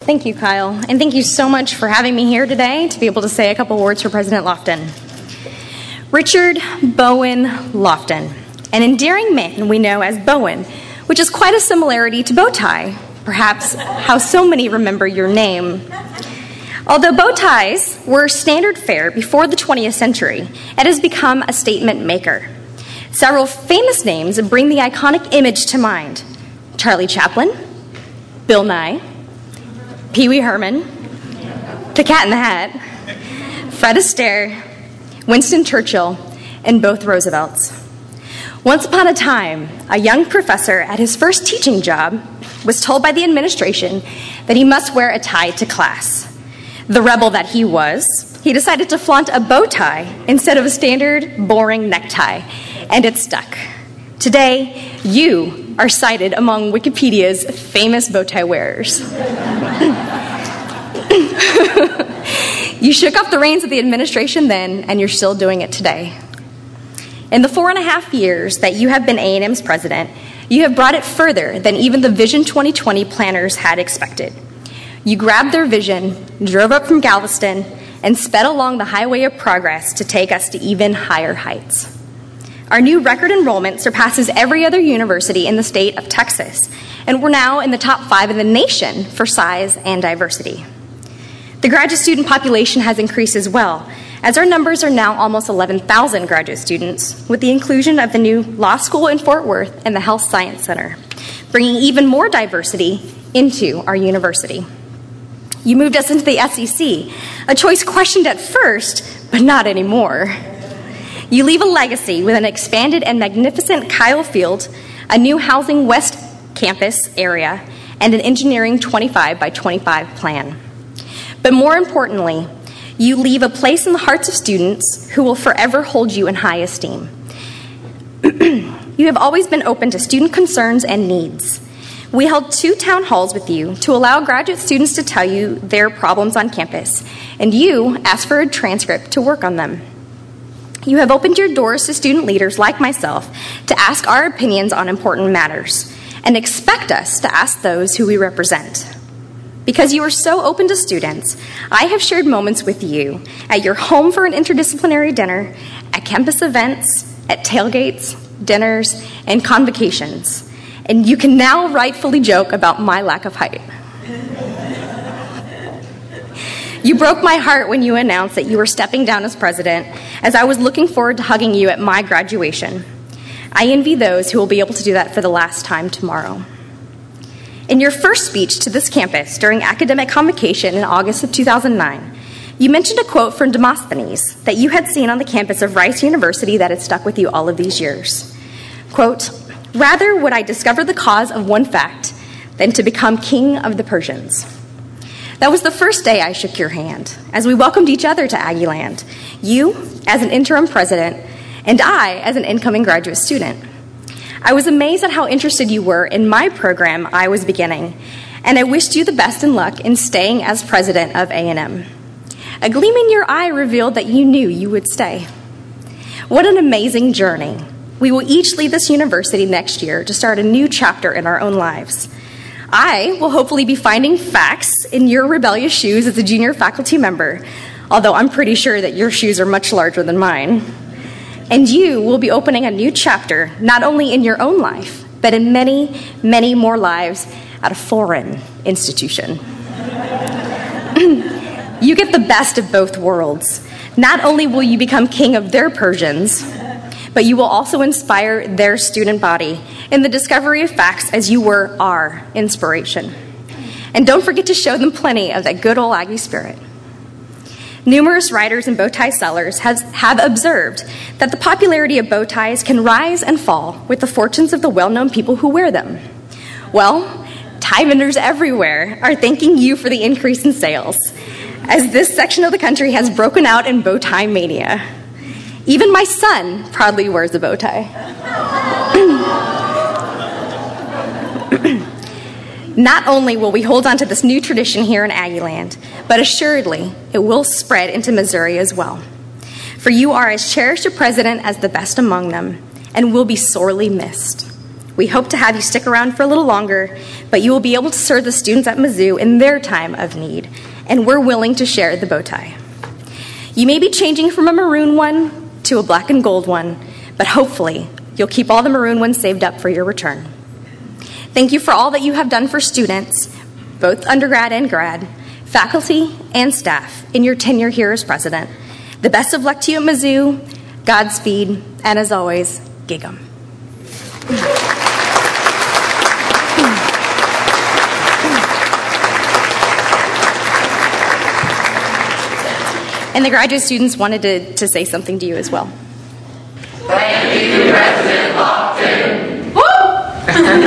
Thank you, Kyle, and thank you so much for having me here today to be able to say a couple words for President Lofton. Richard Bowen Lofton, an endearing man we know as Bowen, which is quite a similarity to bow tie, perhaps how so many remember your name. Although bow ties were standard fare before the 20th century, it has become a statement maker. Several famous names bring the iconic image to mind: Charlie Chaplin, Bill Nye, Pee Wee Herman, the Cat in the Hat, Fred Astaire, Winston Churchill, and both Roosevelts. Once upon a time, a young professor at his first teaching job was told by the administration that he must wear a tie to class. The rebel that he was, he decided to flaunt a bow tie instead of a standard, boring necktie, and it stuck. Today, you are cited among Wikipedia's famous bow tie wearers. You shook off the reins of the administration then, and you're still doing it today. In the 4.5 years that you have been A&M's president, you have brought it further than even the Vision 2020 planners had expected. You grabbed their vision, drove up from Galveston, and sped along the highway of progress to take us to even higher heights. Our new record enrollment surpasses every other university in the state of Texas, and we're now in the top 5 in the nation for size and diversity. The graduate student population has increased as well, as our numbers are now almost 11,000 graduate students, with the inclusion of the new law school in Fort Worth and the Health Science Center, bringing even more diversity into our university. You moved us into the SEC, a choice questioned at first, but not anymore. You leave a legacy with an expanded and magnificent Kyle Field, a new Housing West campus area, and an engineering 25 by 25 plan. But more importantly, you leave a place in the hearts of students who will forever hold you in high esteem. You have always been open to student concerns and needs. We held 2 town halls with you to allow graduate students to tell you their problems on campus, and you asked for a transcript to work on them. You have opened your doors to student leaders like myself to ask our opinions on important matters, and expect us to ask those who we represent. Because you are so open to students, I have shared moments with you at your home for an interdisciplinary dinner, at campus events, at tailgates, dinners, and convocations. And you can now rightfully joke about my lack of height. You broke my heart when you announced that you were stepping down as president, as I was looking forward to hugging you at my graduation. I envy those who will be able to do that for the last time tomorrow. In your first speech to this campus during academic convocation in August of 2009, you mentioned a quote from Demosthenes that you had seen on the campus of Rice University that had stuck with you all of these years. Quote, "Rather would I discover the cause of one fact than to become king of the Persians." That was the first day I shook your hand, as we welcomed each other to Aggieland, you as an interim president, and I as an incoming graduate student. I was amazed at how interested you were in my program I was beginning, and I wished you the best in luck in staying as president of A&M. A gleam in your eye revealed that you knew you would stay. What an amazing journey. We will each leave this university next year to start a new chapter in our own lives. I will hopefully be finding facts in your rebellious shoes as a junior faculty member, although I'm pretty sure that your shoes are much larger than mine. And you will be opening a new chapter, not only in your own life, but in many, many more lives at a foreign institution. You get the best of both worlds. Not only will you become king of their Persians, but you will also inspire their student body in the discovery of facts as you were our inspiration. And don't forget to show them plenty of that good old Aggie spirit. Numerous writers and bow tie sellers have observed that the popularity of bow ties can rise and fall with the fortunes of the well-known people who wear them. Well, tie vendors everywhere are thanking you for the increase in sales, as this section of the country has broken out in bow tie mania. Even my son proudly wears a bow tie. Not only will we hold on to this new tradition here in Aggieland, but assuredly it will spread into Missouri as well. For you are as cherished a president as the best among them, and will be sorely missed. We hope to have you stick around for a little longer, but you will be able to serve the students at Mizzou in their time of need, and we're willing to share the bow tie. You may be changing from a maroon one to a black and gold one, but hopefully you'll keep all the maroon ones saved up for your return. Thank you for all that you have done for students, both undergrad and grad, faculty and staff, in your tenure here as president. The best of luck to you at Mizzou, Godspeed, and as always, gig 'em. And the graduate students wanted to say something to you as well. Thank you, President Lofton. Woo!